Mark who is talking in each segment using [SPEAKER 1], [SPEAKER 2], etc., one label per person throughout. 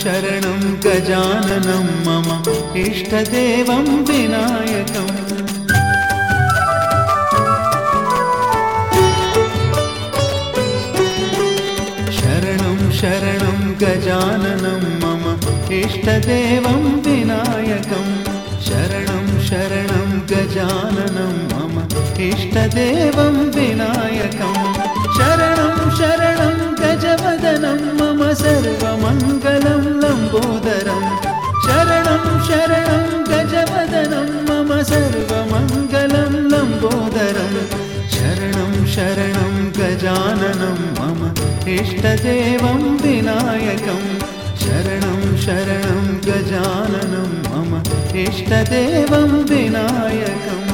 [SPEAKER 1] शरणं गजाननं मम इष्टदेवं विनायकम् शरणं गजाननं मम इष्टदेवं विनायकम् शरणं गजाननं मम इष्टदेवं विनायकम् शरणं गजवदनं मम सर्वमङ्गलं लम्बोदरम् शरणं गजवदनं मम सर्वमङ्गलं लम्बोदरम् शरणं गजाननं मम इष्टदेवं विनायकम् शरणं गजाननं मम इष्टदेवं विनायकम्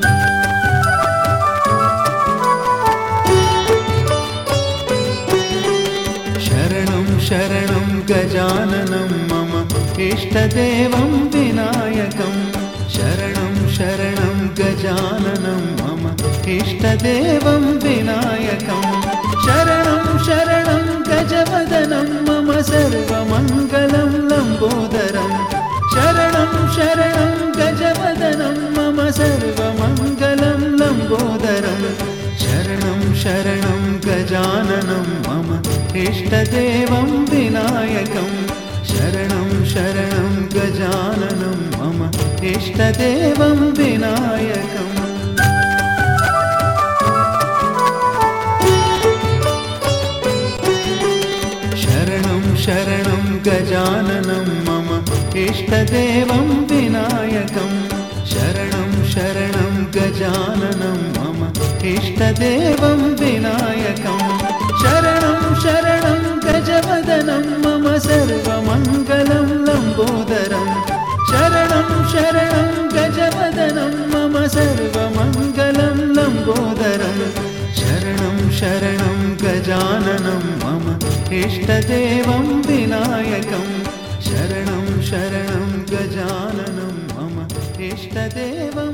[SPEAKER 1] शरणं गजाननं मम इष्टदेवं विनायकम् शरणं गजाननं मम इष्टदेवं विनायकम् शरणं गजवदनं मम सर्वमङ्गलं लम्बोदरम् शरणं गजवदनं मम सर्वमङ्गलं लम्बोदरम् शरणं गजाननं मम इष्टदेवं विनायकम् शरणं गजाननं मम इष्टदेवं विनायकम् शरणं गजाननं मम इष्टदेवं विनायकम् शरणं गजाननं मम इष्टदेवं विनायकम् शरणं गजवदनं मम सर्वमङ्गलं लम्बोदरम् शरणं गजवदनं मम सर्वमङ्गलं लम्बोदरम् शरणं गजाननं मम इष्टदेवं विनायकम् शरणं गजाननं मम इष्टदेवं